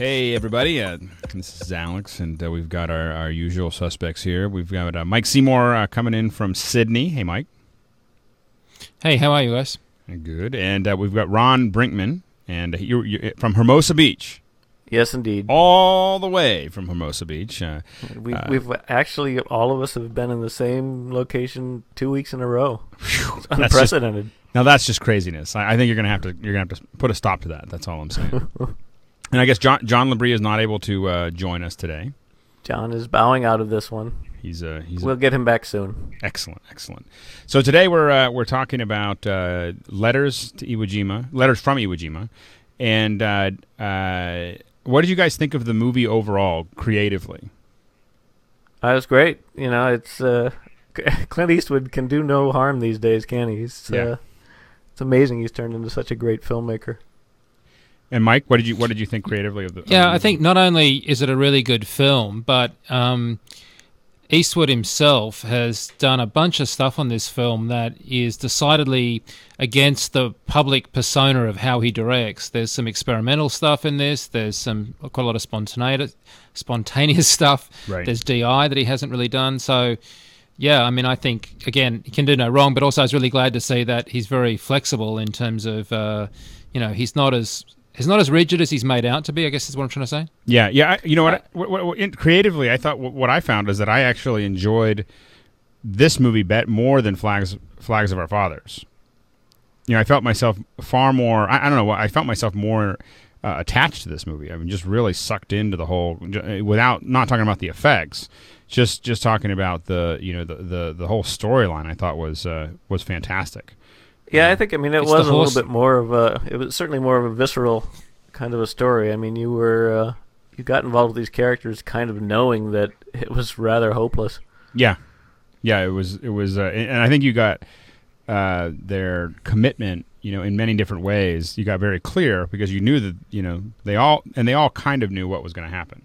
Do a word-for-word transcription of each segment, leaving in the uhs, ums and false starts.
Hey, everybody. Uh, this is Alex, and uh, we've got our, our usual suspects here. We've got uh, Mike Seymour uh, coming in from Sydney. Hey, Mike. Hey, how are you guys? Good. And uh, we've got Ron Brinkman, and you're, you're from Hermosa Beach. Yes, indeed. All the way from Hermosa Beach. Uh, we, uh, we've actually, all of us have been in the same location two weeks in a row. Whew, it's unprecedented. Just, now that's just craziness. I, I think you're gonna have to you're gonna have to put a stop to that. That's all I'm saying. And I guess John John Labrie is not able to uh, join us today. John is bowing out of this one. He's uh, he's we'll a, get him back soon. Excellent, excellent. So today we're uh, we're talking about uh, letters to Iwo Jima, letters from Iwo Jima, and uh, uh, what did you guys think of the movie overall, creatively? That was great. You know, it's uh, Clint Eastwood can do no harm these days, can he? He's, yeah. Uh, it's amazing he's turned into such a great filmmaker. And Mike, what did you what did you think creatively of the? Yeah, of the I think not only is it a really good film, but um, Eastwood himself has done a bunch of stuff on this film that is decidedly against the public persona of how he directs. There's some experimental stuff in this. There's some quite a lot of spontaneous spontaneous stuff. Right. There's D I that he hasn't really done. So, yeah, I mean, I think again he can do no wrong. But also, I was really glad to see that he's very flexible in terms of, uh, you know, he's not as He's not as rigid as he's made out to be, I guess is what I'm trying to say. Yeah, yeah. I, you know what, I, what, what, what in, creatively, I thought what, what I found is that I actually enjoyed this movie bet more than Flags Flags of Our Fathers. You know, I felt myself far more. I, I don't know. I felt myself more uh, attached to this movie. I mean, just really sucked into the whole. Without not talking about the effects, just just talking about the you know the the, the whole storyline. I thought was uh, was fantastic. Yeah, I think, I mean, it It's was a the little bit more of a, it was certainly more of a visceral kind of a story. I mean, you were, uh, you got involved with these characters kind of knowing that it was rather hopeless. Yeah. Yeah, it was, it was, uh, and I think you got uh, their commitment, you know, in many different ways. You got very clear because you knew that, you know, they all, and they all kind of knew what was going to happen.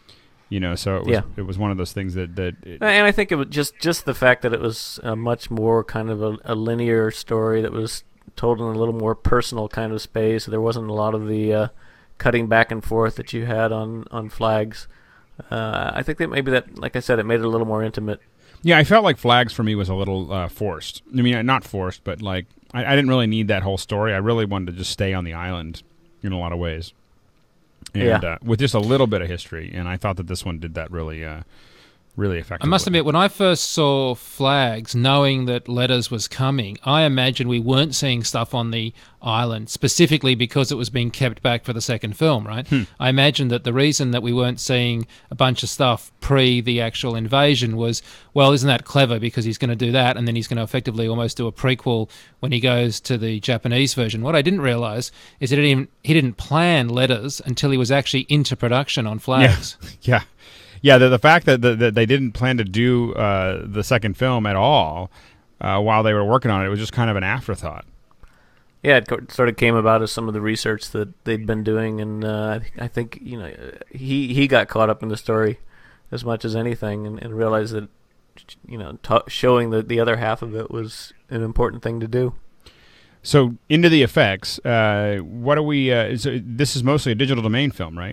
You know, so it was, yeah. it was one of those things that... that it, and I think it was just, just the fact that it was a much more kind of a, a linear story that was told in a little more personal kind of space. There wasn't a lot of the uh, cutting back and forth that you had on, on Flags. Uh, I think that maybe that, like I said, it made it a little more intimate. Yeah, I felt like Flags for me was a little uh, forced. I mean, not forced, but like I, I didn't really need that whole story. I really wanted to just stay on the island in a lot of ways. And yeah. uh, with just a little bit of history, and I thought that this one did that really, uh, really effectively. I must admit, when I first saw Flags, knowing that Letters was coming, I imagined we weren't seeing stuff on the island, specifically because it was being kept back for the second film, right? Hmm. I imagined that the reason that we weren't seeing a bunch of stuff pre the actual invasion was, well, isn't that clever, because he's going to do that, and then he's going to effectively almost do a prequel when he goes to the Japanese version. What I didn't realize is that he didn't, he didn't plan Letters until he was actually into production on Flags. Yeah, yeah. Yeah, the, the fact that, the, that they didn't plan to do uh, the second film at all uh, while they were working on it, it was just kind of an afterthought. Yeah, it co- sort of came about as some of the research that they'd been doing, and uh, I think, you know, he he got caught up in the story as much as anything, and, and realized that, you know, t- showing the the other half of it was an important thing to do. So into the effects, uh, what are we? Uh, is, this is mostly a digital domain film, right?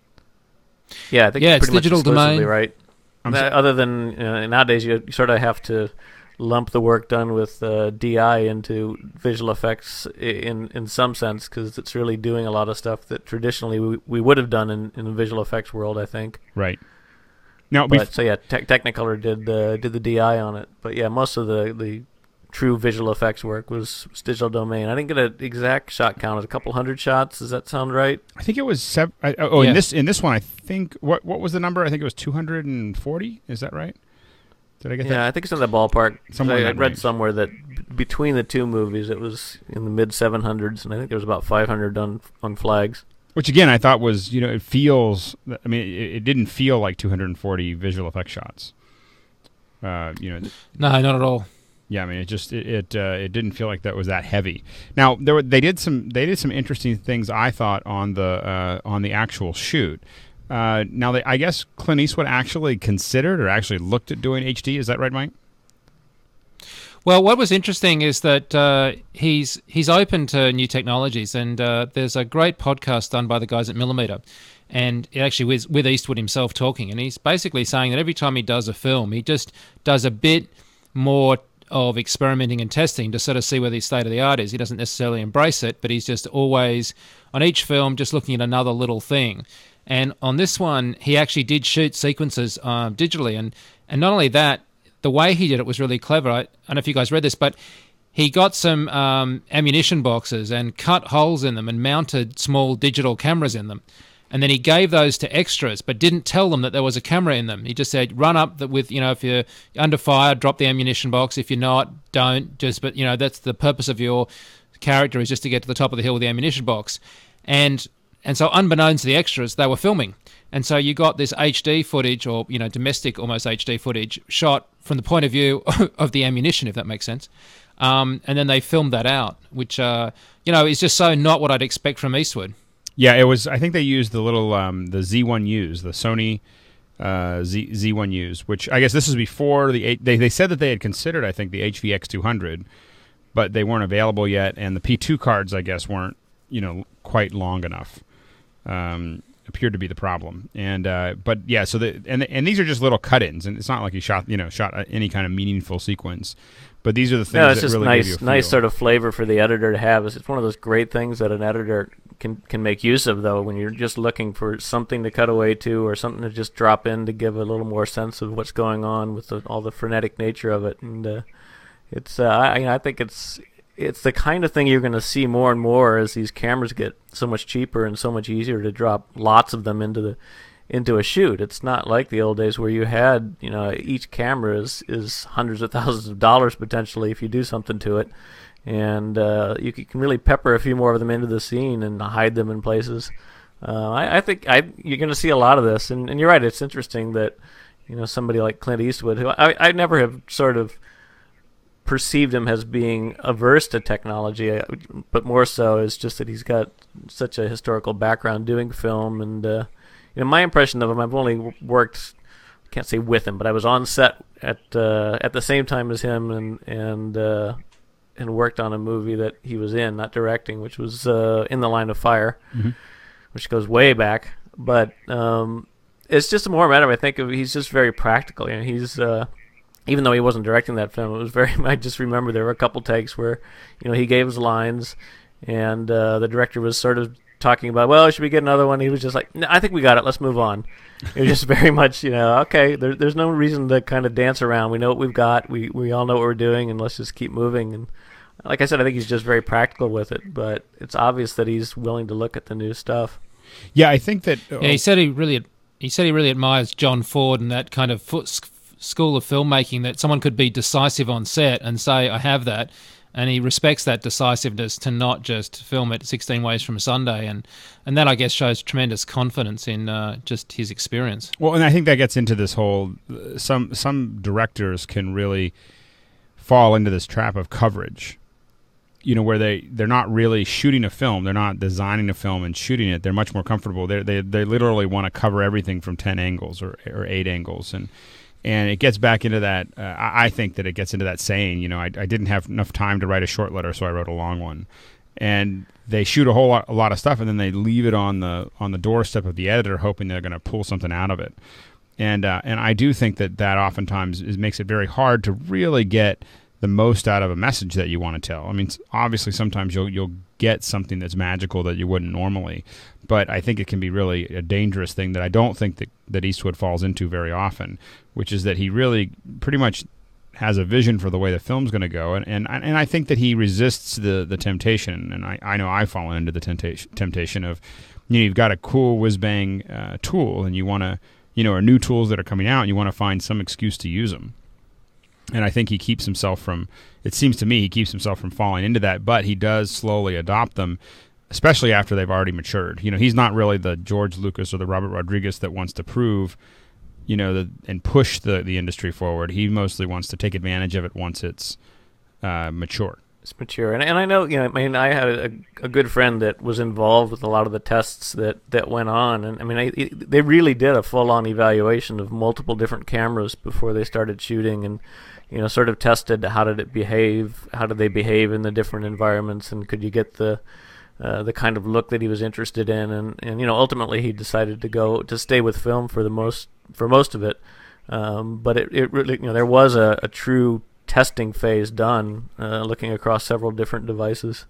Yeah, I think yeah, it's it's pretty digital much exclusively, domain, right? I'm That, so- other than uh, nowadays, you sort of have to lump the work done with uh, D I into visual effects in in some sense, because it's really doing a lot of stuff that traditionally we, we would have done in, in the visual effects world, I think. Right. Now, But bef- so yeah, Te- Technicolor did uh, did the D I on it, but yeah, most of the, the true visual effects work was, was digital domain. I didn't get an exact shot count; it was a couple hundred shots. Does that sound right? I think it was seven. I, oh, Yeah. in this in this one, I think what what was the number? I think it was two hundred and forty. Is that right? Did I get Yeah, that? I think it's in the ballpark. Somewhere in I, I that read range. somewhere that b- between the two movies, it was in the mid seven hundreds, and I think there was about five hundred on on Flags. Which again, I thought was, you know, it feels. I mean, it, it didn't feel like two hundred forty visual effect shots. Uh, you know, No, not at all. yeah. I mean, it just it it, uh, it didn't feel like that was that heavy. Now there were they did some they did some interesting things, I thought, on the uh, on the actual shoot. Uh, now they, I guess Clint Eastwood actually considered or actually looked at doing H D. Is that right, Mike? Well, what was interesting is that uh, he's he's open to new technologies, and uh, there's a great podcast done by the guys at Millimeter, and it actually with, with Eastwood himself talking, and he's basically saying that every time he does a film, he just does a bit more of experimenting and testing to sort of see where the state of the art is. He doesn't necessarily embrace it, but he's just always, on each film, just looking at another little thing. And on this one, he actually did shoot sequences uh, digitally, and, and not only that, the way he did it was really clever. I, I don't know if you guys read this, but he got some um, ammunition boxes and cut holes in them and mounted small digital cameras in them. And then he gave those to extras, but didn't tell them that there was a camera in them. He just said, run up that with, you know, if you're under fire, drop the ammunition box. If you're not, don't. Just, but, you know, that's the purpose of your character, is just to get to the top of the hill with the ammunition box. And and so unbeknownst to the extras, they were filming. And so you got this H D footage, or, you know, domestic almost H D footage, shot from the point of view of the ammunition, if that makes sense. Um, and then they filmed that out, which, uh, you know, is just so not what I'd expect from Eastwood. Yeah, it was. I think they used the little um, the Z one U's, the Sony uh, Z Z1 U's, which I guess this is before the. They they said that they had considered, I think, the H V X two hundred, but they weren't available yet, and the P two cards, I guess, weren't, you know, quite long enough. Um, appeared to be the problem, and uh, but yeah, so the and and these are just little cut-ins, and it's not like he shot, you know, shot any kind of meaningful sequence. But these are the things no, it's that just really nice, give you a feel. nice sort of flavor for the editor to have. It's one of those great things that an editor can can make use of, though, when you're just looking for something to cut away to or something to just drop in to give a little more sense of what's going on with the, all the frenetic nature of it. And uh, it's, uh, I, I think it's it's the kind of thing you're going to see more and more as these cameras get so much cheaper and so much easier to drop lots of them into the into a shoot. It's not like the old days where you had, you know, each camera is, is hundreds of thousands of dollars potentially if you do something to it, and uh, you can really pepper a few more of them into the scene and hide them in places. Uh, I, I think I you're going to see a lot of this, and, and you're right. It's interesting that, you know, somebody like Clint Eastwood, who I I never have sort of perceived him as being averse to technology, but more so is just that he's got such a historical background doing film. And uh, you know, my impression of him, I've only worked, I can't say with him, but I was on set at uh, at the same time as him, and and uh, and worked on a movie that he was in, not directing, which was uh, In the Line of Fire, mm-hmm. which goes way back. But um, it's just more a matter of, I think, of he's just very practical. You know, he's uh, even though he wasn't directing that film, it was very. I just remember there were a couple takes where, you know, he gave his lines, and uh, the director was sort of talking about, well, should we get another one? He was just like, no, I think we got it. Let's move on. It was just very much, you know, okay, there, there's no reason to kind of dance around. We know what we've got. We we all know what we're doing, and let's just keep moving. And like I said, I think he's just very practical with it, but it's obvious that he's willing to look at the new stuff. Yeah, I think that... Uh, yeah, he said he really he said he really admires John Ford and that kind of foot school of filmmaking, that someone could be decisive on set and say, I have that. And he respects that decisiveness to not just film it sixteen Ways from Sunday. And, and that, I guess, shows tremendous confidence in uh, just his experience. Well, and I think that gets into this whole... Some, some directors can really fall into this trap of coverage, you know, where they, they're not really shooting a film. They're not designing a film and shooting it. They're much more comfortable. They they they literally want to cover everything from ten angles or, or eight angles. And... And it gets back into that, uh, I think that it gets into that saying, you know, I, I didn't have enough time to write a short letter, so I wrote a long one. And they shoot a whole lot, a lot of stuff, and then they leave it on the on the doorstep of the editor, hoping they're going to pull something out of it. And uh, and I do think that that oftentimes is, makes it very hard to really get the most out of a message that you want to tell. I mean, obviously sometimes you'll you'll get something that's magical that you wouldn't normally, but I think it can be really a dangerous thing that I don't think that, that Eastwood falls into very often, which is that he really pretty much has a vision for the way the film's going to go, and, and and I think that he resists the, the temptation, and I, I know I've fallen into the temptation temptation of, you know, you've got a cool whiz-bang uh, tool, and you want to, you know, or new tools that are coming out, and you want to find some excuse to use them. And I think he keeps himself from, it seems to me, he keeps himself from falling into that, but he does slowly adopt them, especially after they've already matured. You know, he's not really the George Lucas or the Robert Rodriguez that wants to prove, you know, the, and push the, the industry forward. He mostly wants to take advantage of it once it's uh, mature. It's mature. And and I know, you know, I mean, I had a, a good friend that was involved with a lot of the tests that, that went on. And I mean, I, it, they really did a full-on evaluation of multiple different cameras before they started shooting. And, you know, sort of tested how did it behave, how did they behave in the different environments, and could you get the uh, the kind of look that he was interested in, and, and you know, ultimately he decided to go to stay with film for the most for most of it. Um, but it, it really, you know, there was a, a true testing phase done, uh, looking across several different devices.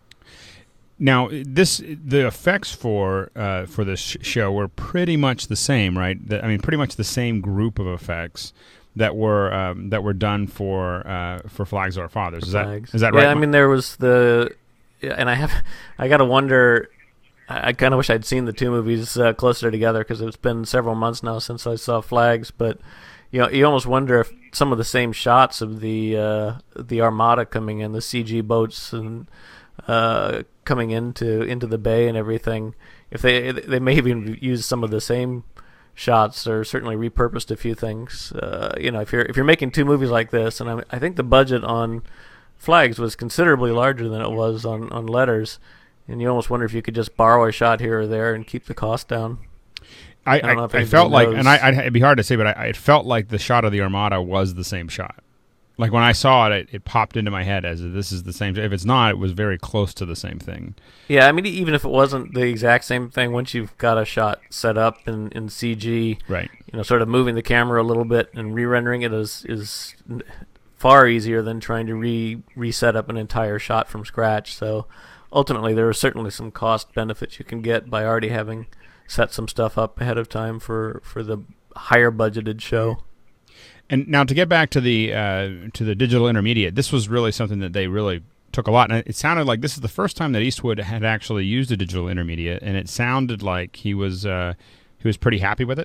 Now, this the effects for uh, for this sh- show were pretty much the same, right? The, I mean, pretty much the same group of effects that were um, that were done for uh, for Flags of Our Fathers. Is Flags. that is that yeah, right? I mean, there was the, and I have, I gotta wonder. I, I kind of wish I'd seen the two movies uh, closer together because it's been several months now since I saw Flags. But you know, you almost wonder if some of the same shots of the uh, the Armada coming in, the C G boats and uh, coming into into the bay and everything, if they they may even use some of the same shots or certainly repurposed a few things. Uh, you know, if you're if you're making two movies like this, and I, I think the budget on Flags was considerably larger than it was on, on Letters, and you almost wonder if you could just borrow a shot here or there and keep the cost down. I, I, I, I felt like, and I, I'd, it'd be hard to say, but I, it felt like the shot of the Armada was the same shot. Like when I saw it, it, it popped into my head as this is the same. If it's not, it was very close to the same thing. Yeah, I mean, even if it wasn't the exact same thing, once you've got a shot set up in, in C G, right? You know, sort of moving the camera a little bit and re-rendering it is is far easier than trying to re reset up an entire shot from scratch. So ultimately, there are certainly some cost benefits you can get by already having set some stuff up ahead of time for, for the higher budgeted show. And now to get back to the uh, to the digital intermediate, this was really something that they really took a lot. And it sounded like this is the first time that Eastwood had actually used a digital intermediate, and it sounded like he was uh, he was pretty happy with it.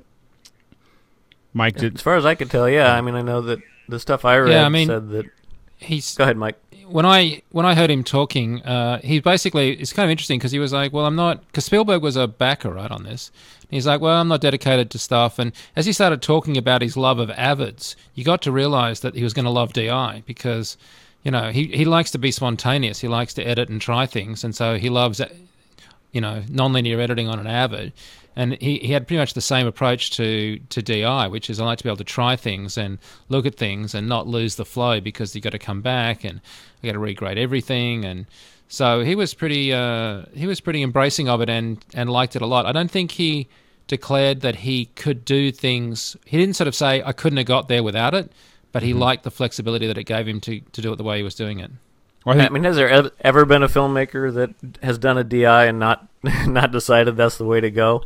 Mike, did, as far as I could tell, yeah. I mean, I know that the stuff I read yeah, I mean, said that. He's go ahead, Mike. When I when I heard him talking, uh, he basically it's kind of interesting because he was like, "Well, I'm not," because Spielberg was a backer, right, on this. And he's like, "Well, I'm not dedicated to stuff." And as he started talking about his love of Avids, you got to realize that he was going to love D I because, you know, he he likes to be spontaneous. He likes to edit and try things, and so he loves, you know, nonlinear editing on an Avid. And he, he had pretty much the same approach to, to D I, which is I like to be able to try things and look at things and not lose the flow because you got to come back and I got to regrade everything. And so he was pretty uh, he was pretty embracing of it and, and liked it a lot. I don't think he declared that he could do things. He didn't sort of say I couldn't have got there without it, but he mm-hmm. liked the flexibility that it gave him to, to do it the way he was doing it. Well, I mean, has there ever been a filmmaker that has done a D I and not not decided that's the way to go?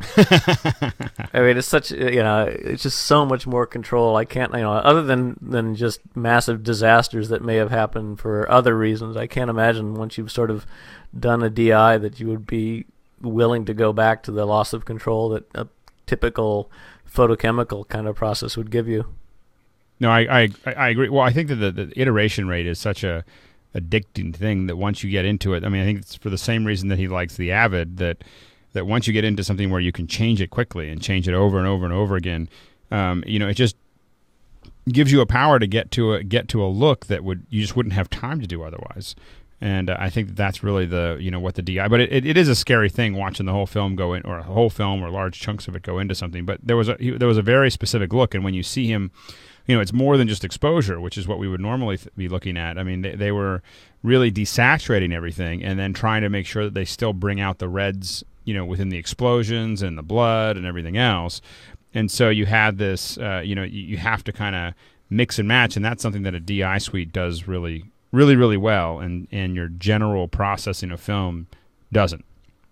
I mean, it's such, you know, it's just so much more control. I can't, you know, other than, than just massive disasters that may have happened for other reasons, I can't imagine once you've sort of done a D I that you would be willing to go back to the loss of control that a typical photochemical kind of process would give you. No, I I, I agree. Well, I think that the, the iteration rate is such a addicting thing that once you get into it, I mean, I think it's for the same reason that he likes the Avid, that that once you get into something where you can change it quickly and change it over and over and over again, um, you know, it just gives you a power to get to a get to a look that would you just wouldn't have time to do otherwise. And uh, I think that that's really the you know what the D I. But it, it, it is a scary thing watching the whole film go in, or a whole film or large chunks of it go into something. But there was a he, there was a very specific look, and when you see him. You know, it's more than just exposure, which is what we would normally th- be looking at. I mean, they, they were really desaturating everything and then trying to make sure that they still bring out the reds, you know, within the explosions and the blood and everything else. And so you had this, uh, you know, you, you have to kind of mix and match, and that's something that a D I suite does really, really, really well, and, and your general processing of film doesn't.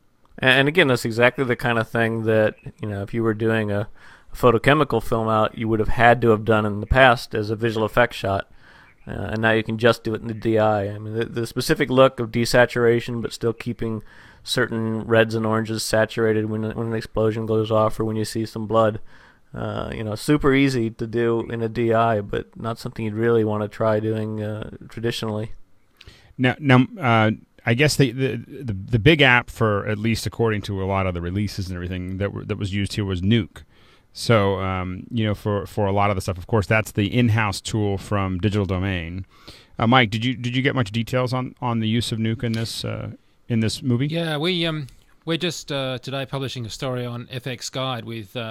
And again, that's exactly the kind of thing that, you know, if you were doing a photochemical film out, you would have had to have done in the past as a visual effects shot, uh, and now you can just do it in the D I. I mean, the, the specific look of desaturation, but still keeping certain reds and oranges saturated when when an explosion goes off or when you see some blood. Uh, you know, super easy to do in a D I, but not something you'd really want to try doing uh, traditionally. Now, now. Uh I guess the, the the the big app for, at least according to a lot of the releases and everything that were, that was used here was Nuke. So um, you know, for, for a lot of the stuff, of course, that's the in-house tool from Digital Domain. Uh, Mike, did you did you get much details on, on the use of Nuke in this uh, in this movie? Yeah, we um we're just uh, today publishing a story on F X Guide with uh,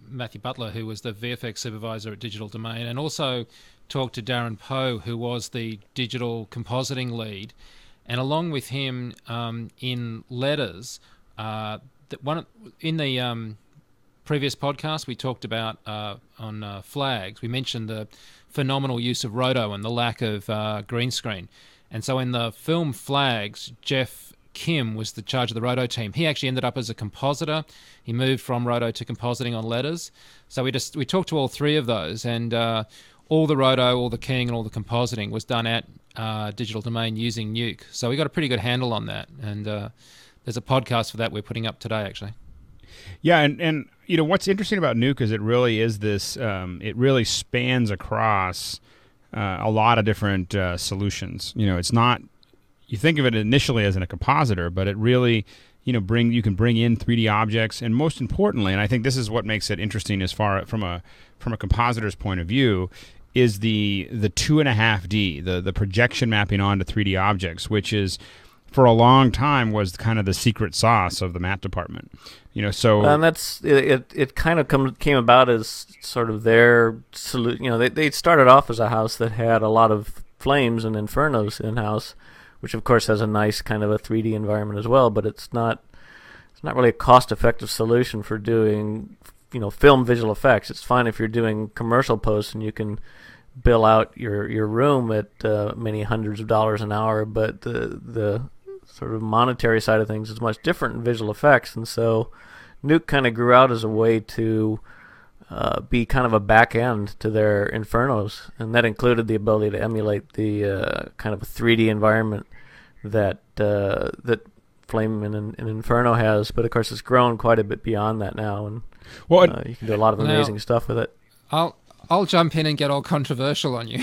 Matthew Butler, who was the V F X supervisor at Digital Domain, and also talked to Darren Poe, who was the digital compositing lead. And along with him, um, in letters, uh, that one in the um, previous podcast we talked about uh, on uh, Flags, we mentioned the phenomenal use of roto and the lack of uh, green screen. And so in the film Flags, Jeff Kim was the charge of the roto team. He actually ended up as a compositor. He moved from roto to compositing on letters. So we just we talked to all three of those, and uh, all the roto, all the keying, and all the compositing was done at uh, Digital Domain using Nuke. So we got a pretty good handle on that, and uh, there's a podcast for that we're putting up today, actually. Yeah, and, and you know what's interesting about Nuke is it really is this. Um, it really spans across uh, a lot of different uh, solutions. You know, it's not. You think of it initially as in a compositor, but it really, you know, bring you can bring in three D objects, and most importantly, and I think this is what makes it interesting as far from a from a compositor's point of view, is the the two and a half D, the the projection mapping onto three D objects, which is for a long time was kind of the secret sauce of the matte department. You know, so and that's it. It, it kind of come, came about as sort of their solution. You know, they they started off as a house that had a lot of flames and infernos in house, which of course has a nice kind of a three D environment as well, but it's not it's not really a cost-effective solution for doing, you know, film visual effects. It's fine if you're doing commercial posts and you can bill out your, your room at uh, many hundreds of dollars an hour, but the the sort of monetary side of things is much different in visual effects, and so Nuke kind of grew out as a way to Uh, be kind of a back end to their infernos, and that included the ability to emulate the uh, kind of a three D environment that uh, that Flame and, and Inferno has. But of course, it's grown quite a bit beyond that now, and well, uh, you can do a lot of amazing now, stuff with it. I'll I'll jump in and get all controversial on you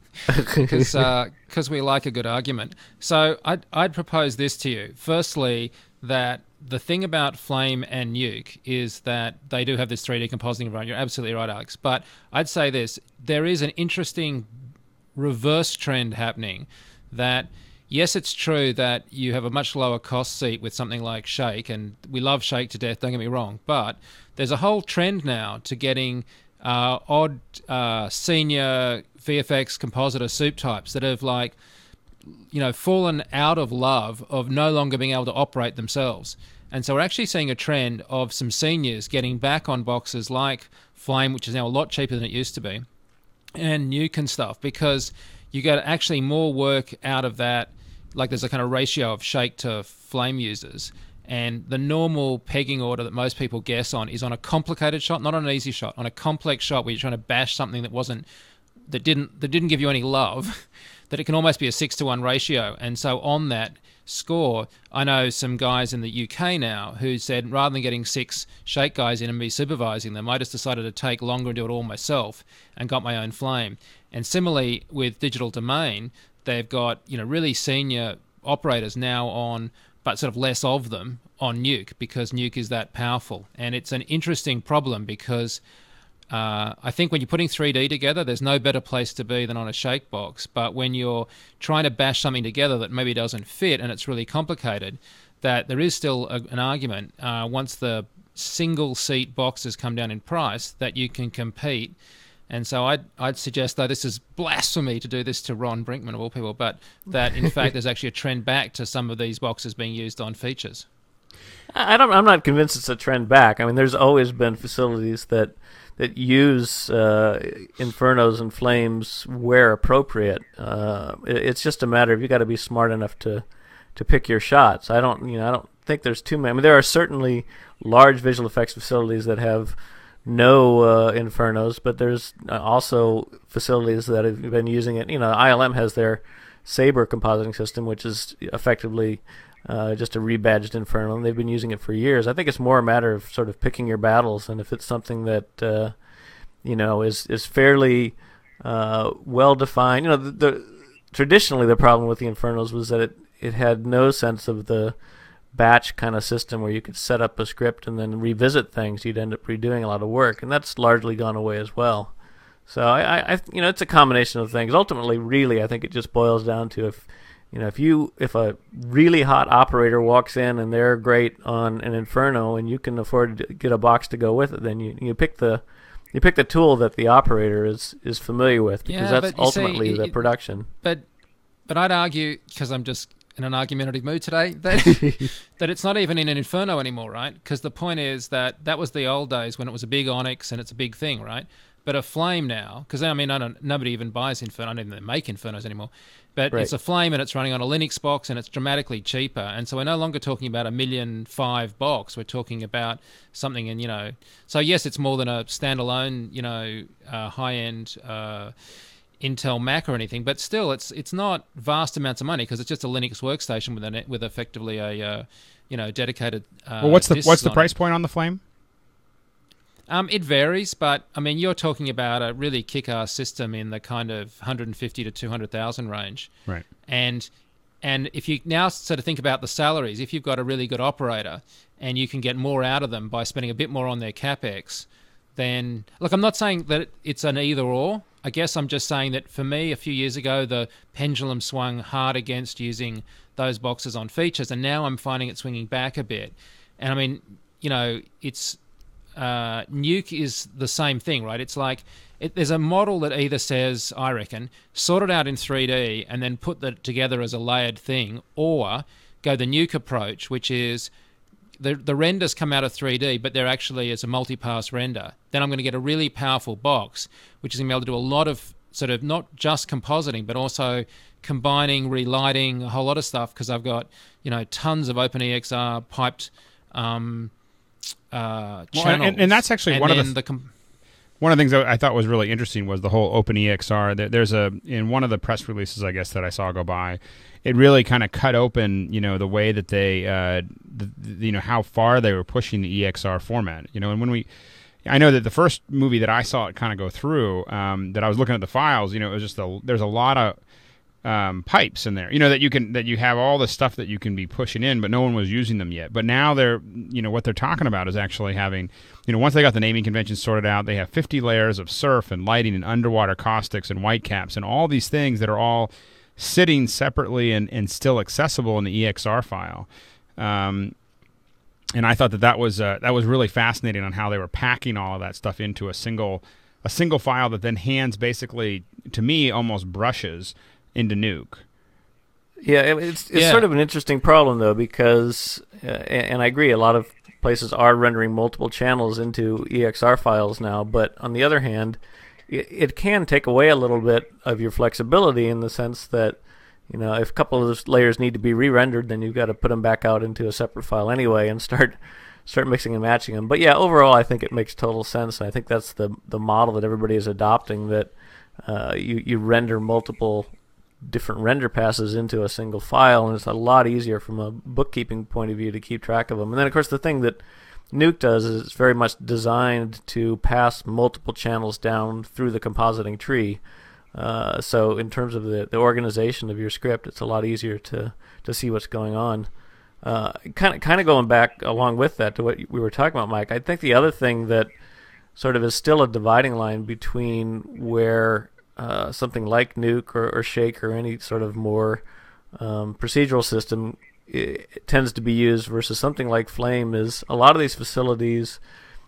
because uh, we like a good argument. So I'd I'd propose this to you. Firstly, that the thing about Flame and Nuke is that they do have this three D compositing environment. You're absolutely right, Alex. But I'd say this. There is an interesting reverse trend happening that, yes, it's true that you have a much lower cost seat with something like Shake, and we love Shake to death, don't get me wrong, but there's a whole trend now to getting uh, odd uh, senior V F X compositor soup types that have, like, you know, fallen out of love of no longer being able to operate themselves. And so we're actually seeing a trend of some seniors getting back on boxes like Flame, which is now a lot cheaper than it used to be, and Nuke and stuff, because you get actually more work out of that. Like, there's a kind of ratio of Shake to Flame users, and the normal pegging order that most people guess on is on a complicated shot, not on an easy shot, on a complex shot where you're trying to bash something that wasn't that didn't that didn't give you any love. That it can almost be a six to one ratio. And so on that score, I know some guys in the U K now who said, rather than getting six Shake guys in and me supervising them, I just decided to take longer and do it all myself and got my own Flame. And similarly with Digital Domain, they've got, you know, really senior operators now on, but sort of less of them on Nuke, because Nuke is that powerful. And it's an interesting problem because Uh, I think when you're putting three D together, there's no better place to be than on a Shake box. But when you're trying to bash something together that maybe doesn't fit and it's really complicated, that there is still a, an argument, uh, once the single seat boxes come down in price, that you can compete. And so I'd, I'd suggest, though this is blasphemy to do this to Ron Brinkman of all people, but that in fact there's actually a trend back to some of these boxes being used on features. I don't, I'm not convinced it's a trend back. I mean, there's always been facilities that that use uh, Infernos and Flames where appropriate. Uh, it, it's just a matter of you got to be smart enough to to pick your shots. I don't, you know, I don't think there's too many. I mean, there are certainly large visual effects facilities that have no uh, Infernos, but there's also facilities that have been using it. You know, I L M has their Sabre compositing system, which is effectively Uh, just a rebadged Inferno, and they've been using it for years. I think it's more a matter of sort of picking your battles, and if it's something that uh, you know is is fairly uh, well defined. You know, the, the traditionally the problem with the Infernos was that it it had no sense of the batch kind of system where you could set up a script and then revisit things. You'd end up redoing a lot of work, and that's largely gone away as well. So I, I, I you know, it's a combination of things. Ultimately, really, I think it just boils down to if you know, if you if a really hot operator walks in and they're great on an Inferno and you can afford to get a box to go with it, then you you pick the you pick the tool that the operator is, is familiar with, because Yeah, that's but you see, ultimately the it- production. But but I'd argue, because I'm just in an argumentative mood today, that that it's not even in an Inferno anymore, right? Because the point is that that was the old days when it was a big Onyx and it's a big thing, right? But a Flame now, because I mean, I don't, nobody even buys Inferno, I don't even make Infernos anymore. But Right. it's a Flame and it's running on a Linux box and it's dramatically cheaper. And so we're no longer talking about a million five box. We're talking about something in, you know, so yes, it's more than a standalone, you know, uh, high end uh, Intel Mac or anything, but still, it's it's not vast amounts of money because it's just a Linux workstation with a with effectively a uh, you know dedicated. Uh, Well, what's the disks what's the on price it. point on the Flame? Um, it varies, but I mean, you're talking about a really kick-ass system in the kind of one hundred fifty to two hundred thousand range, Right. and and if you now sort of think about the salaries, if you've got a really good operator and you can get more out of them by spending a bit more on their capex, then look, I'm not saying that it's an either or. I guess I'm just saying that for me, a few years ago, the pendulum swung hard against using those boxes on features, and now I'm finding it swinging back a bit. And I mean, you know, it's uh, Nuke is the same thing, right? It's like it, there's a model that either says, I reckon, sort it out in three D and then put that together as a layered thing, or go the Nuke approach, which is the the renders come out of three D, but they're actually as a multi-pass render. Then I'm going to get a really powerful box, which is going to be able to do a lot of sort of not just compositing, but also combining, relighting, a whole lot of stuff, because I've got, you know, tons of OpenEXR piped um, uh, Well, channels. and- and that's actually And one of the then th- com- One of the things that I thought was really interesting was the whole OpenEXR. There, there's a in one of the press releases, I guess, that I saw go by. It really kind of cut open, you know, the way that they, uh, the, the, you know, how far they were pushing the E X R format. You know, and when we, I know that the first movie that I saw it kind of go through, um, that I was looking at the files, you know, it was just a, there's a lot of um, pipes in there, you know, that you can that you have all the stuff that you can be pushing in, but no one was using them yet. But now they're, you know, what they're talking about is actually having, you know, once they got the naming convention sorted out, they have fifty layers of surf and lighting and underwater caustics and white caps and all these things that are all sitting separately and, and still accessible in the E X R file. Um, and I thought that that was uh, that was really fascinating on how they were packing all of that stuff into a single a single file that then hands basically, to me, almost brushes into Nuke. Yeah, it- it's it's Yeah. sort of an interesting problem though, because uh, and, and I agree, a lot of places are rendering multiple channels into E X R files now. But on the other hand, it, it can take away a little bit of your flexibility in the sense that, you know, if a couple of those layers need to be re-rendered, then you've got to put them back out into a separate file anyway and start start mixing and matching them. But yeah, overall, I think it makes total sense, and I think that's the the model that everybody is adopting. That uh, you you render multiple different render passes into a single file, and it's a lot easier from a bookkeeping point of view to keep track of them. And then, of course, the thing that Nuke does is it's very much designed to pass multiple channels down through the compositing tree. Uh, so in terms of the, the organization of your script, it's a lot easier to, to see what's going on. Uh, kind of kind of going back along with that to what we were talking about, Mike, I think the other thing that sort of is still a dividing line between where uh, something like Nuke or, or Shake or any sort of more um, procedural system it tends to be used versus something like Flame is a lot of these facilities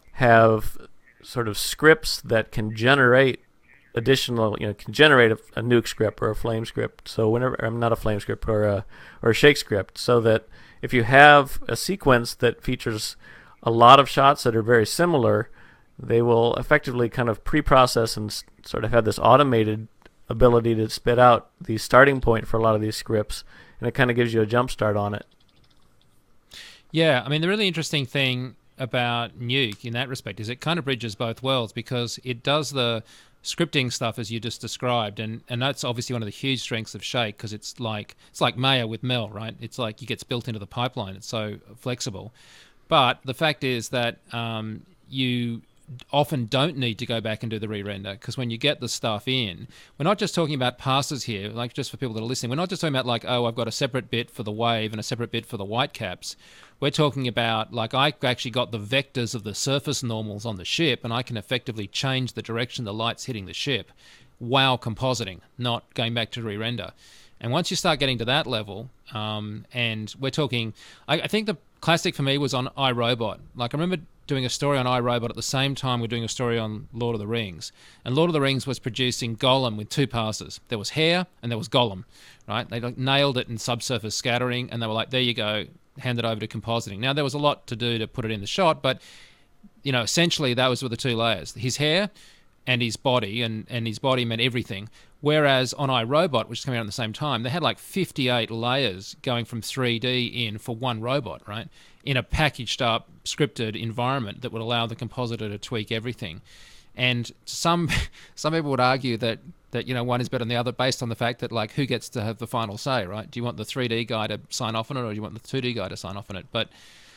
have sort of scripts that can generate additional, you know, can generate a, a Nuke script or a Flame script. So whenever, I'm not a Flame script or a or a Shake script, so that if you have a sequence that features a lot of shots that are very similar, they will effectively kind of pre-process and s- sort of have this automated ability to spit out the starting point for a lot of these scripts, and it kind of gives you a jump start on it. Yeah, I mean, the really interesting thing about Nuke in that respect is it kind of bridges both worlds, because it does the scripting stuff as you just described, and, and that's obviously one of the huge strengths of Shake, because it's like it's like Maya with Mel, right? It's like it gets built into the pipeline. It's so flexible. But the fact is that um, you often don't need to go back and do the re-render, because when you get the stuff in, we're not just talking about passes here, like just for people that are listening, we're not just talking about like, oh, I've got a separate bit for the wave and a separate bit for the white caps. We're talking about like I actually got the vectors of the surface normals on the ship, and I can effectively change the direction the light's hitting the ship while compositing, not going back to re-render. And once you start getting to that level, um, and we're talking, I, I think the classic for me was on iRobot. Like I remember doing a story on iRobot at the same time we're doing a story on Lord of the Rings. And Lord of the Rings was producing Gollum with two passes. There was hair and there was Gollum, right? They like, nailed it in subsurface scattering, and they were like, there you go, hand it over to compositing. Now, there was a lot to do to put it in the shot, but, you know, essentially those were the two layers. His hair and his body, and, and his body meant everything. Whereas on iRobot, which is coming out at the same time, they had like fifty-eight layers going from three D in for one robot, right? In a packaged up, scripted environment that would allow the compositor to tweak everything. And some some people would argue that, that, you know, one is better than the other based on the fact that, like, who gets to have the final say, right? Do you want the three D guy to sign off on it, or do you want the two D guy to sign off on it? But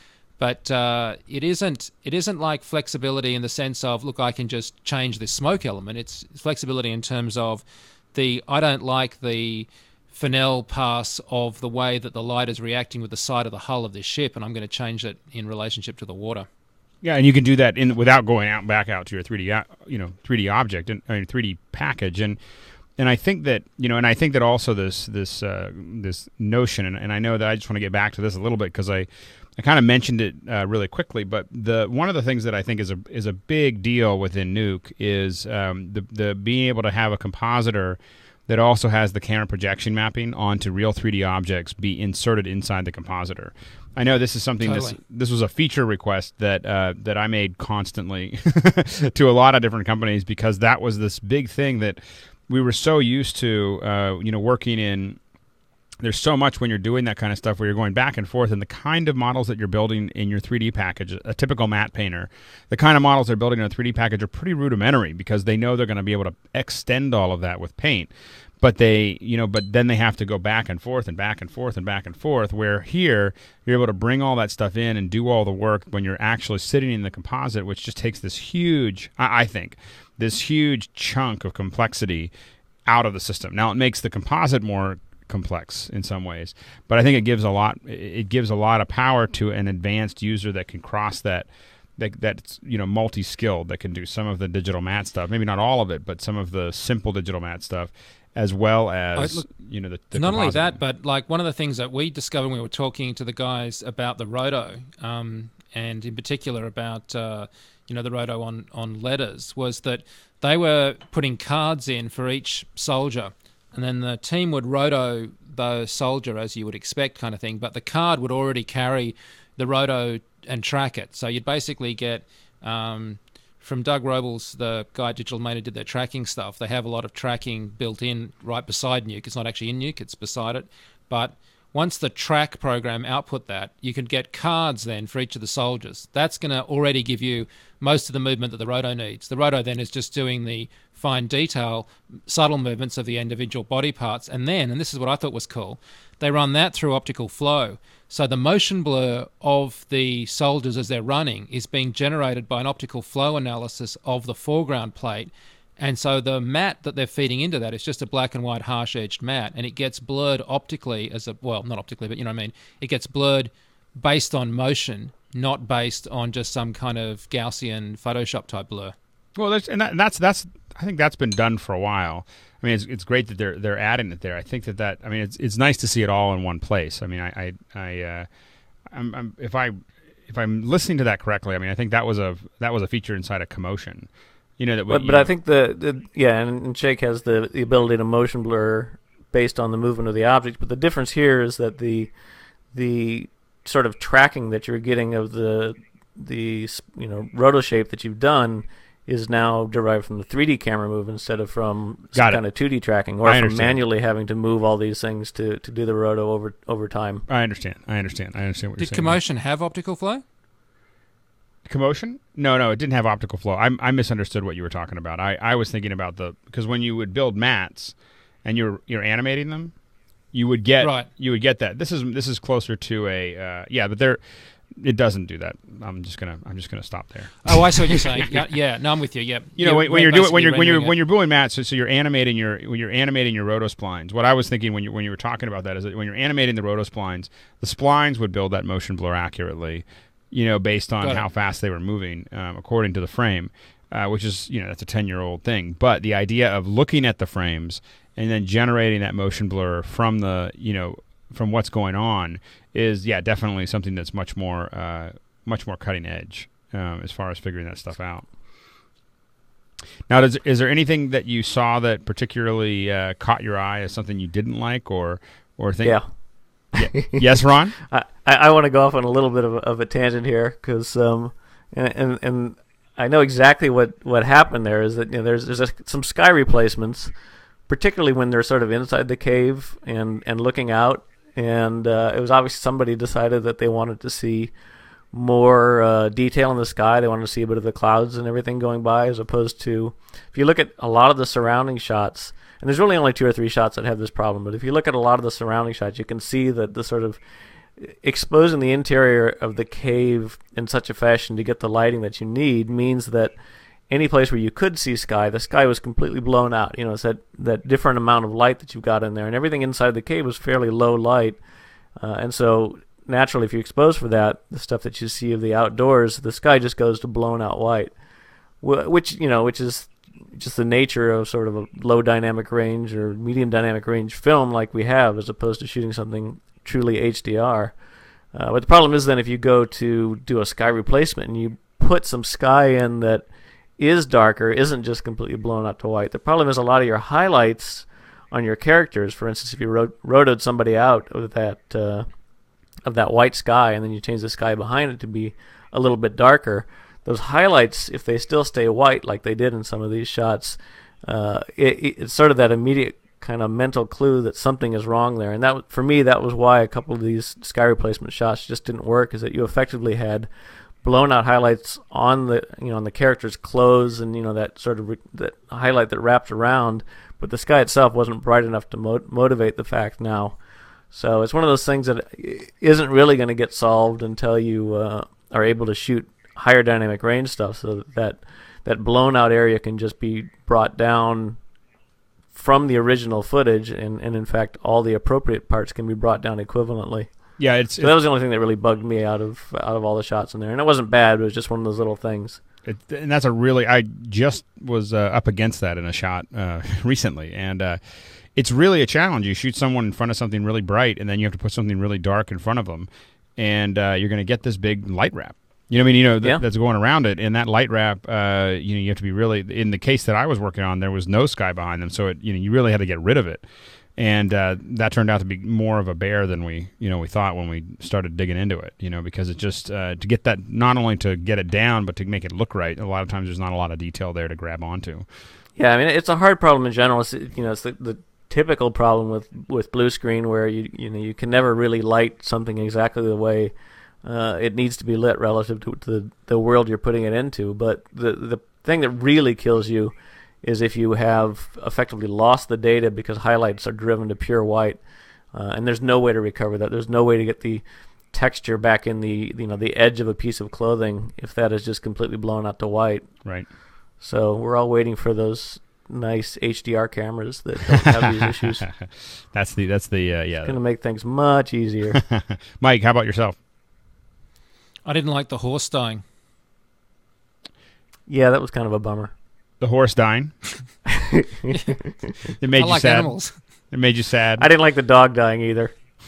But uh, it isn't it isn't like flexibility in the sense of, look, I can just change this smoke element. It's flexibility in terms of the, I don't like the Fresnel pass of the way that the light is reacting with the side of the hull of this ship, and I'm going to change it in relationship to the water. Yeah, and you can do that in without going out back out to your three D, you know, three D object and I mean, three D package, and and I think that you know, and I think that also this this uh, this notion, and, and I know that I just want to get back to this a little bit because I. I kind of mentioned it uh, really quickly, but the one of the things that I think is a is a big deal within Nuke is um, the the being able to have a compositor that also has the camera projection mapping onto real three D objects be inserted inside the compositor. I know this is something Totally. this this was a feature request that uh, that I made constantly to a lot of different companies because that was this big thing that we were so used to, uh, you know, working in. There's so much when you're doing that kind of stuff where you're going back and forth, and the kind of models that you're building in your three D package, a typical matte painter, the kind of models they're building in a three D package are pretty rudimentary because they know they're going to be able to extend all of that with paint. But they, you know, but then they have to go back and forth and back and forth and back and forth, where here you're able to bring all that stuff in and do all the work when you're actually sitting in the composite, which just takes this huge, I, I think, this huge chunk of complexity out of the system. Now, it makes the composite more complex in some ways, but I think it gives a lot it gives a lot of power to an advanced user that can cross that that that's you know multi-skilled, that can do some of the digital matte stuff, maybe not all of it, but some of the simple digital matte stuff, as well as I, look, you know the, the not only composite. that, but like one of the things that we discovered when we were talking to the guys about the roto, um, and in particular about uh, you know the roto on on letters, was that they were putting cards in for each soldier. And then the team would roto the soldier as you would expect, kind of thing. But the card would already carry the roto and track it. So you'd basically get, um, from Doug Robles, the guy at Digital Main who did their tracking stuff, they have a lot of tracking built in right beside Nuke. It's not actually in Nuke, it's beside it. But once the track program output that, you can get cards then for each of the soldiers. That's going to already give you most of the movement that the roto needs. The roto then is just doing the fine detail, subtle movements of the individual body parts. And then, and this is what I thought was cool, they run that through optical flow. So the motion blur of the soldiers as they're running is being generated by an optical flow analysis of the foreground plate. And so the matte that they're feeding into that is just a black and white harsh-edged matte, and it gets blurred optically as a, well, not optically, but you know what I mean, it gets blurred based on motion, not based on just some kind of Gaussian Photoshop type blur. Well, there's, and that, that's that's I think that's been done for a while. I mean, it's it's great that they're they're adding it there. I think that that I mean, it's it's nice to see it all in one place. I mean, I I, I uh, I'm, I'm if I if I'm listening to that correctly, I mean, I think that was a that was a feature inside of Commotion. You know that, but, you but know, I think the, the yeah, and, and Shake has the, the ability to motion blur based on the movement of the object. But the difference here is that the the sort of tracking that you're getting of the the you know roto shape that you've done is now derived from the three D camera move instead of from some kind of two D tracking, or I from understand. manually having to move all these things to, to do the roto over over time. I understand. I understand. I understand what Did you're saying. Commotion have optical flow? Commotion? No, no, it didn't have optical flow. I, I misunderstood what you were talking about. I, I was thinking about the because when you would build mats and you're you're animating them, you would get Right. you would get that. This is this is closer to a uh, yeah, but there it doesn't do that. I'm just gonna I'm just gonna stop there. Oh, I see what you're saying. Yeah, yeah, no, I'm with you. Yeah, You know, when, when you're doing when you're when you're basically when you're building mats, so, so you're animating your when you're animating your roto splines. What I was thinking when you when you were talking about that is that when you're animating the roto splines, the splines would build that motion blur accurately, you know, based on Got it. how fast they were moving, um, according to the frame, uh, which is you know that's a ten year old thing. But the idea of looking at the frames and then generating that motion blur from the you know from what's going on is yeah definitely something that's much more uh, much more cutting edge um, as far as figuring that stuff out. Now, does, is there anything that you saw that particularly uh, caught your eye as something you didn't like, or or think? Yeah. yeah. Yes, Ron. I, I want to go off on a little bit of a, of a tangent here because um and, and and I know exactly what, what happened there is that you know there's there's a, some sky replacements, particularly when they're sort of inside the cave and, and looking out, and uh, it was obviously somebody decided that they wanted to see more uh, detail in the sky. They wanted to see a bit of the clouds and everything going by, as opposed to if you look at a lot of the surrounding shots, and there's really only two or three shots that have this problem, but if you look at a lot of the surrounding shots, you can see that the sort of exposing the interior of the cave in such a fashion to get the lighting that you need means that any place where you could see sky, the sky was completely blown out. You know, it's that, that different amount of light that you've got in there, and everything inside the cave was fairly low light, uh, and so naturally, if you expose for that, the stuff that you see of the outdoors, the sky just goes to blown out white, which you know, which is just the nature of sort of a low dynamic range or medium dynamic range film like we have, as opposed to shooting something truly H D R. Uh, but the problem is then if you go to do a sky replacement and you put some sky in that is darker, isn't just completely blown out to white. The problem is a lot of your highlights on your characters. For instance, if you rot- rotoed somebody out of that. Uh, of that white sky, and then you change the sky behind it to be a little bit darker, those highlights, if they still stay white like they did in some of these shots, uh, it, it's sort of that immediate kind of mental clue that something is wrong there. And that, for me, that was why a couple of these sky replacement shots just didn't work, is that you effectively had blown out highlights on the you know on the character's clothes, and you know that sort of re- that highlight that wrapped around, but the sky itself wasn't bright enough to mo- motivate the fact now. So it's one of those things that isn't really going to get solved until you uh, are able to shoot higher dynamic range stuff, so that that blown out area can just be brought down from the original footage, and, and in fact all the appropriate parts can be brought down equivalently. Yeah, it's, so it's that was the only thing that really bugged me out of out of all the shots in there, and it wasn't bad, but it was just one of those little things. It, and that's a really I just was uh, up against that in a shot uh, recently, and. Uh, It's really a challenge. You shoot someone in front of something really bright, and then you have to put something really dark in front of them, and uh, you're going to get this big light wrap. You know what I mean? You know th- yeah. that's going around it, and that light wrap. Uh, you know, you have to be really. In the case that I was working on, there was no sky behind them, so it, you know you really had to get rid of it, and uh, that turned out to be more of a bear than we you know we thought when we started digging into it. You know, because it just uh, to get that, not only to get it down, but to make it look right. A lot of times, there's not a lot of detail there to grab onto. Yeah, I mean, it's a hard problem in general. It's, you know, it's the, the typical problem with, with blue screen, where you you know you can never really light something exactly the way uh, it needs to be lit relative to, to the, the world you're putting it into. But the the thing that really kills you is if you have effectively lost the data because highlights are driven to pure white, uh, and there's no way to recover that. There's no way to get the texture back in the you know the edge of a piece of clothing if that is just completely blown out to white. Right. So we're all waiting for those nice H D R cameras that don't have these issues. That's the that's the uh, yeah. It's going to make things much easier. Mike, how about yourself? I didn't like the horse dying. Yeah, that was kind of a bummer. The horse dying. It made I you like sad. animals. It made you sad. I didn't like the dog dying either.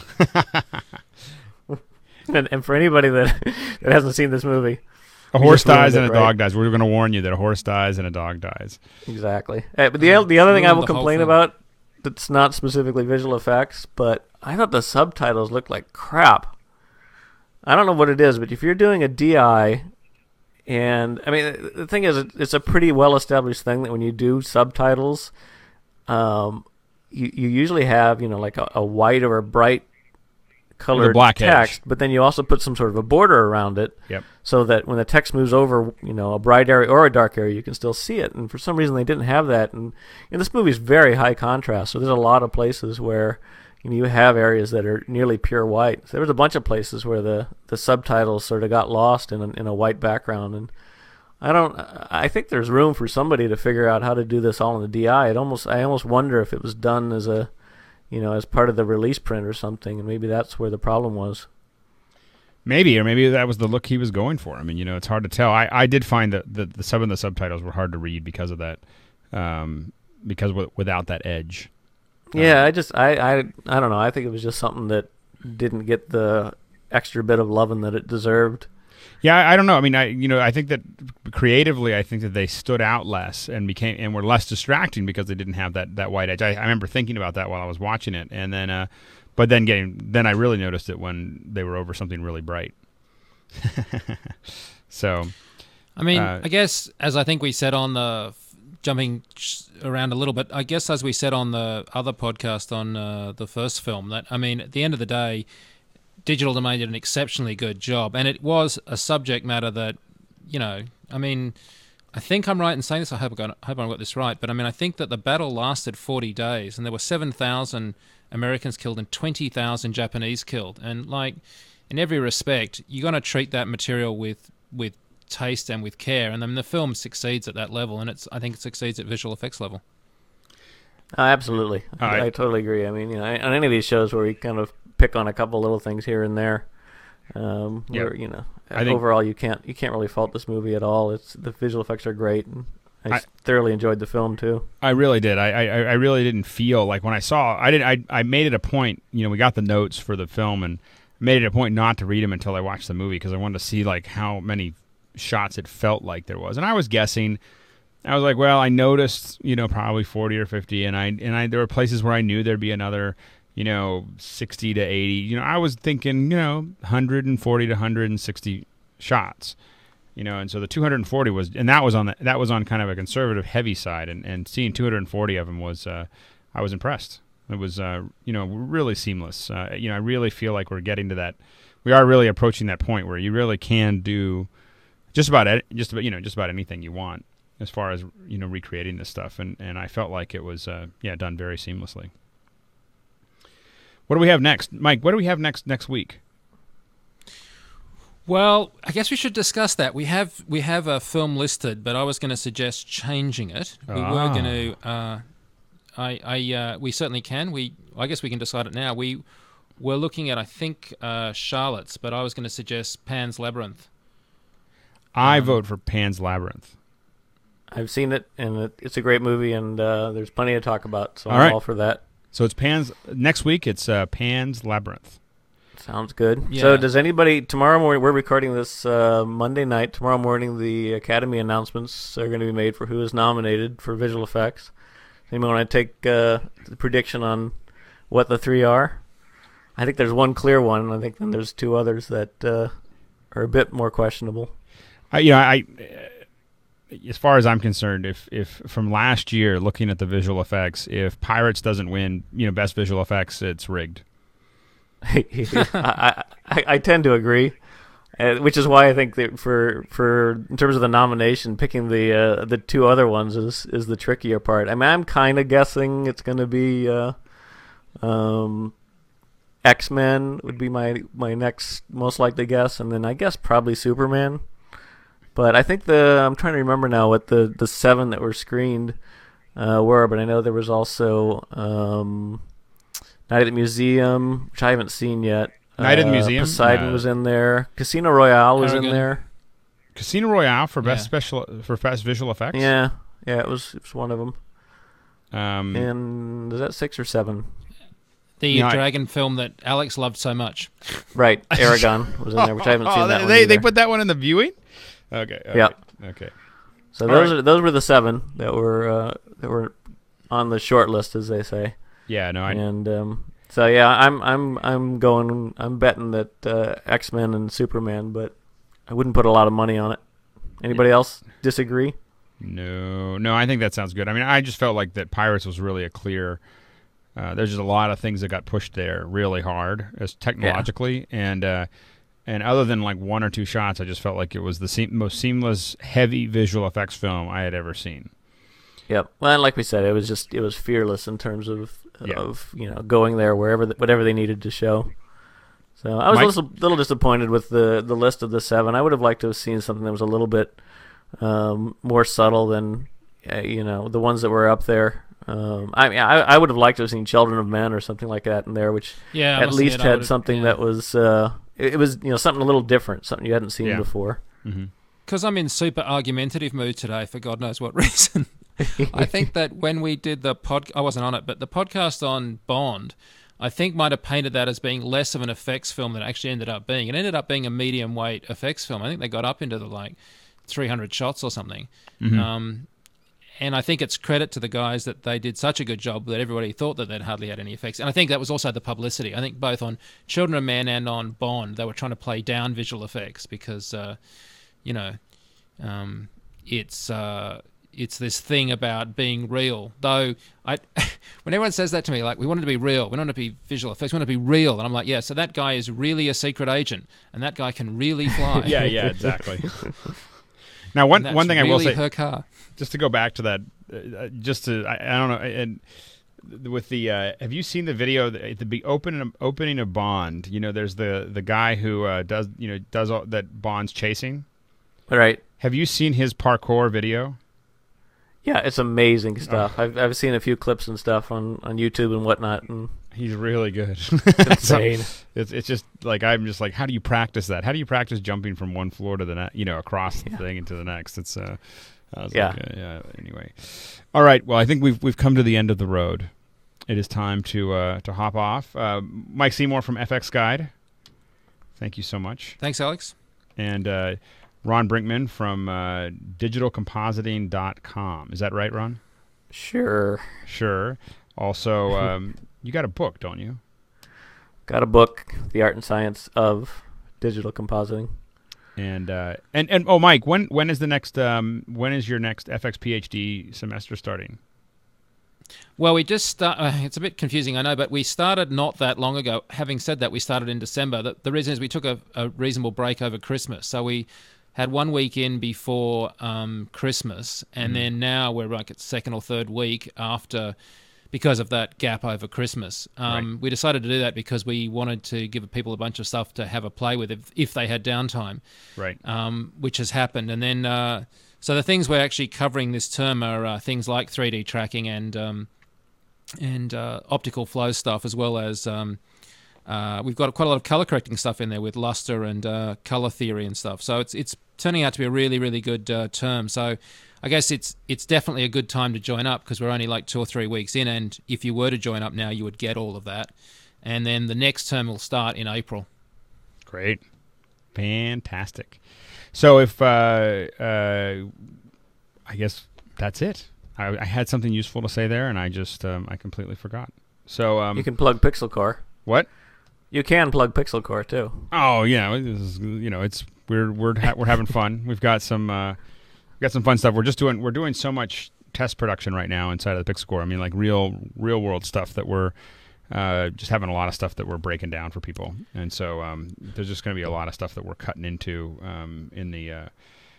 and, and for anybody that that hasn't seen this movie, a horse dies it, and a right? dog dies. We're going to warn you that a horse dies and a dog dies. Exactly. Uh, but the the other thing I Ruined will the whole complain film. about, that's not specifically visual effects, but I thought the subtitles looked like crap. I don't know what it is, but if you're doing a D I, and I mean the thing is, it's a pretty well established thing that when you do subtitles, um, you you usually have you know like a, a white or a bright colored black text, edge. but then you also put some sort of a border around it. Yep. So that when the text moves over, you know, a bright area or a dark area, you can still see it. And for some reason, they didn't have that. And, and this movie is very high contrast, so there's a lot of places where you know you have areas that are nearly pure white. So there was a bunch of places where the, the subtitles sort of got lost in a, in a white background. And I don't. I think there's room for somebody to figure out how to do this all in the D I. It almost. I almost wonder if it was done as a, you know, as part of the release print or something, and maybe that's where the problem was. Maybe, or maybe that was the look he was going for. I mean, you know, it's hard to tell. I, I did find that the, the some of the subtitles were hard to read because of that, um, because w- without that edge. Yeah, Um, I just I, I I don't know. I think it was just something that didn't get the extra bit of loving that it deserved. Yeah, I, I don't know. I mean, I you know, I think that creatively, I think that they stood out less and became and were less distracting because they didn't have that, that white edge. I, I remember thinking about that while I was watching it, and then, uh, but then getting then I really noticed it when they were over something really bright. So, I mean, uh, I guess as I think we said on the jumping around a little bit, I guess as we said on the other podcast on uh, the first film, that I mean, at the end of the day, Digital Domain did an exceptionally good job, and it was a subject matter that, you know, I mean, I think I'm right in saying this. I hope I got, hope I got this right, but I mean, I think that the battle lasted forty days, and there were seven thousand Americans killed and twenty thousand Japanese killed, and like in every respect, you're going to treat that material with with taste and with care, and then the film succeeds at that level, and it's I think it succeeds at visual effects level. Uh, absolutely, I- I, I totally agree. I mean, you know, on any of these shows where we kind of pick on a couple little things here and there, um, Yeah. where you know, I think- overall you can't you can't really fault this movie at all. It's the visual effects are great, and I, I- thoroughly enjoyed the film too. I really did. I, I I really didn't feel like when I saw. I did. I I made it a point. You know, we got the notes for the film and made it a point not to read them until I watched the movie because I wanted to see like how many shots it felt like there was. And I was guessing. I was like, well, I noticed, you know, probably forty or fifty, and I and I there were places where I knew there'd be another, you know, sixty to eighty. You know, I was thinking, you know, one hundred forty to one hundred sixty shots. You know, and so the two hundred forty was, and that was on the, that was on kind of a conservative heavy side, and, and seeing two hundred forty of them was, uh, I was impressed. It was, uh, you know, really seamless. Uh, you know, I really feel like we're getting to that. We are really approaching that point where you really can do just about ed- just about you know just about anything you want as far as you know recreating this stuff, and and I felt like it was, uh, yeah, done very seamlessly. What do we have next, Mike? What do we have next next week? Well, I guess we should discuss that. We have we have a film listed, but I was going to suggest changing it. We Ah. were going to. Uh, I I uh, we certainly can. We I guess we can decide it now. We were looking at I think uh, Charlotte's, but I was going to suggest Pan's Labyrinth. I Um, vote for Pan's Labyrinth. I've seen it, and it, it's a great movie, and uh, there's plenty to talk about. So All I'm right. all for that. So it's Pan's next week. It's uh, Pan's Labyrinth. Sounds good. Yeah. So does anybody tomorrow morning? We're recording this uh, Monday night. Tomorrow morning, the Academy announcements are going to be made for who is nominated for visual effects. Anyone want to take uh, the prediction on what the three are? I think there's one clear one, and I think then there's two others that uh, are a bit more questionable. I, you know, I, uh, as far as I'm concerned, if if from last year, looking at the visual effects, if Pirates doesn't win, you know, best visual effects, it's rigged. I, I I tend to agree, uh, which is why I think that for for in terms of the nomination, picking the uh, the two other ones is is the trickier part. I mean, I'm kind of guessing it's going to be uh, um, X-Men would be my my next most likely guess, and then I guess probably Superman. But I think the I'm trying to remember now what the, the seven that were screened uh, were, but I know there was also um, Night at the Museum, which I haven't seen yet. Night at the Uh, Museum? Poseidon Uh, was in there. Casino Royale was in Aragon. there. Casino Royale for best Yeah. special for best visual effects. Yeah, yeah, it was it was one of them. Um, And is that six or seven? The Yeah, I- dragon film that Alex loved so much. Right, Aragon was in there, which I haven't seen oh, that they, one they, they either. put that one in the viewing. Okay. okay, Yep. Okay. So All those right. are those were the seven that were uh, that were on the short list, as they say. Yeah. No. I. And um, so yeah, I'm I'm I'm going. I'm betting that uh, X-Men and Superman, but I wouldn't put a lot of money on it. Anybody else disagree? No. No. I think that sounds good. I mean, I just felt like that Pirates was really a clear. Uh, there's just a lot of things that got pushed there really hard, as technologically, and uh, and other than like one or two shots, I just felt like it was the se- most seamless, heavy visual effects film I had ever seen. Yep. Well, and like we said, it was just it was fearless in terms of Yeah. of you know going there wherever the, whatever they needed to show. So I was Mike? a little, little disappointed with the the list of the seven. I would have liked to have seen something that was a little bit um, more subtle than uh, you know the ones that were up there. Um, I mean, I, I would have liked to have seen Children of Men or something like that in there, which Yeah, I at must least admit, I had would've- something yeah. that was uh, it, it was you know something a little different, something you hadn't seen Yeah. before. Mm-hmm. Because I'm in super argumentative mood today for God knows what reason. I think that when we did the pod, I wasn't on it, but the podcast on Bond, I think might have painted that as being less of an effects film than it actually ended up being. It ended up being a medium weight effects film. I think they got up into the like three hundred shots or something. Mm-hmm. Um, and I think it's credit to the guys that they did such a good job that everybody thought that they'd hardly had any effects. And I think that was also the publicity. I think both on Children of Men and on Bond, they were trying to play down visual effects because, uh, you know, um, it's... Uh, It's this thing about being real. Though, I, when everyone says that to me, like, we want it to be real, we don't want it to be visual effects, we want it to be real. And I'm like, yeah, so that guy is really a secret agent, and that guy can really fly. yeah, yeah, exactly. Now, one one thing really I will say, her car. just to go back to that, uh, just to, I, I don't know, and with the, uh, have you seen the video, at the opening, opening of Bond, you know, there's the, the guy who uh, does, you know, does all that Bond's chasing? Right. Have you seen his parkour video? Yeah, it's amazing stuff. Oh. I've I've seen a few clips and stuff on, on YouTube and whatnot. And he's really good. Insane. So it's it's just like I'm just like, how do you practice that? How do you practice jumping from one floor to the next, you know, across the yeah. thing into the next? It's uh, yeah, like, uh, yeah. Anyway, all right. Well, I think we've we've come to the end of the road. It is time to uh, to hop off. Uh, Mike Seymour from F X Guide. Thank you so much. Thanks, Alex. And. Uh, Ron Brinkman from uh, digital compositing dot com. Is that right, Ron? Sure. Sure. Also, um, you got a book, don't you? Got a book, The Art and Science of Digital Compositing. And uh, and and oh, Mike, when when is the next um, when is your next F X PhD semester starting? Well, we just start. Uh, it's a bit confusing, I know, but we started not that long ago. Having said that, we started in December. The, the reason is we took a, a reasonable break over Christmas, so we had one week in before um, Christmas, and mm. then now we're like at second or third week after, because of that gap over Christmas. Um, right. We decided to do that because we wanted to give people a bunch of stuff to have a play with if, if they had downtime, right? Um, which has happened. And then, uh, so the things we're actually covering this term are uh, things like three D tracking and um, and uh, optical flow stuff, as well as um, uh, we've got quite a lot of color correcting stuff in there with luster and uh, color theory and stuff. So it's it's turning out to be a really, really good uh, term. So I guess it's it's definitely a good time to join up because we're only like two or three weeks in, and if you were to join up now, you would get all of that. And then the next term will start in April. Great. Fantastic. So if, uh, uh, I guess that's it. I, I had something useful to say there, and I just, um, I completely forgot. So um, you can plug Pixel Core. What? You can plug Pixel Core too. Oh yeah, this is, you know, it's we're we're ha- we're having fun. We've got some uh, we've got some fun stuff. We're just doing we're doing so much test production right now inside of the Pixel Core. I mean, like real real world stuff that we're uh, just having a lot of stuff that we're breaking down for people, and so um, there's just going to be a lot of stuff that we're cutting into um, in the uh,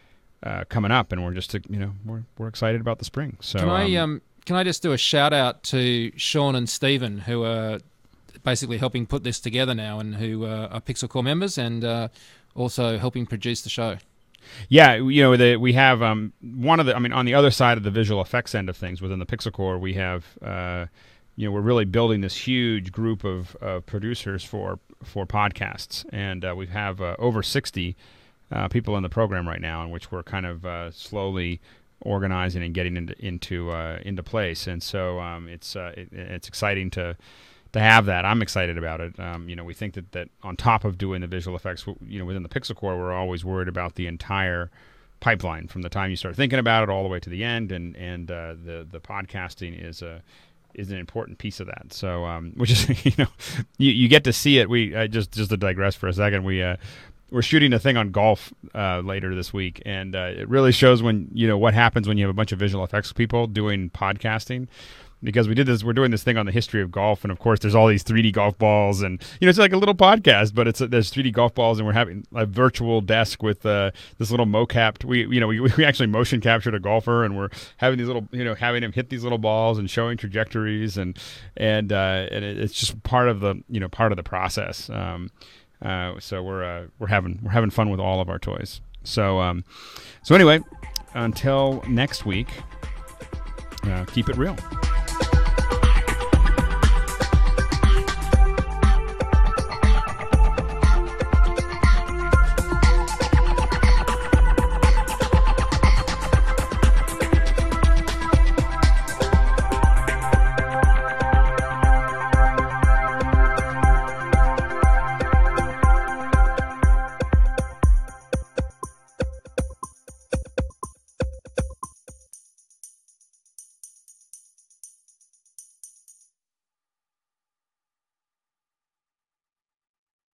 uh, coming up, and we're just you know we're we're excited about the spring. So can I um, um can I just do a shout out to Sean and Stephen, who are basically helping put this together now, and who uh, are Pixel Core members, and uh, also helping produce the show. Yeah, you know, the, we have um, one of the. I mean, on the other side of the visual effects end of things, within the Pixel Core, we have, uh, you know, we're really building this huge group of, of producers for for podcasts, and uh, we have uh, over sixty uh, people in the program right now, in which we're kind of uh, slowly organizing and getting into into uh, into place, and so um, it's uh, it, it's exciting to. to have that. I'm excited about it. Um, you know, we think that, that on top of doing the visual effects, you know, within the Pixel Core, we're always worried about the entire pipeline from the time you start thinking about it all the way to the end, and and uh, the the podcasting is a is an important piece of that. So, um, which is you know, you, you get to see it. We uh, just just to digress for a second, we uh, we're shooting a thing on golf uh, later this week, and uh, it really shows when you know what happens when you have a bunch of visual effects people doing podcasting. Because we did this, we're doing this thing on the history of golf, and of course, there's all these three D golf balls, and you know, it's like a little podcast, but it's a, there's three D golf balls, and we're having a virtual desk with uh, this little mocap. We, you know, we we actually motion captured a golfer, and we're having these little, you know, having him hit these little balls and showing trajectories, and and uh, and it, it's just part of the, you know, part of the process. Um, uh, so we're uh, we're having we're having fun with all of our toys. So um, so anyway, until next week, uh, keep it real.